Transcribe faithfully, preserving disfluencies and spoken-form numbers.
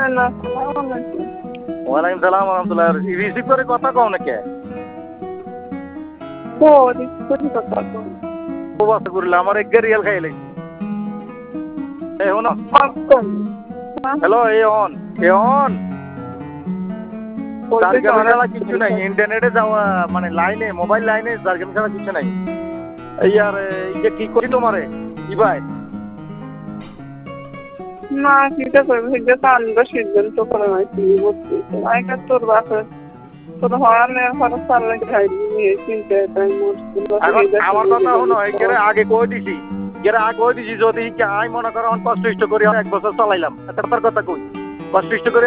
না আসসালামু আলাইকুম। ওয়ালাইকুম সালাম ওয়া রাহমাতুল্লাহ। রিসিভ করে কথা কও না কে? ও রিসিভ করে কথা কও। ও বাসা করলে আমার এক রিয়াল খাইলে। এই হনো। হ্যালো এই অন এ অন জার্গেম ছাড়া কিছু নাই ইন্টারনেটে যাওয়া মানে লাইনে মোবাইল লাইনে জার্গেম ছাড়া কিছু নাই। এই আর এই যে কি করি তোমারে কি ভাই না কিটা করবে সেটা তো আনবা সিদ্ধান্ত করে নাকি বুঝছি আইকা তোর বাসা তোর হওয়ার খরচ চাললে খাইবি নিয়ে চিন্তা তাই এখন আমার কথা হলো একেরে আগে কই দিছি এরা আগে কই দিছি যদি কি আই মনে করো অন কষ্ট ইষ্ট করি এক বছর চালাইলাম তার কথা কই কষ্ট ইষ্ট করে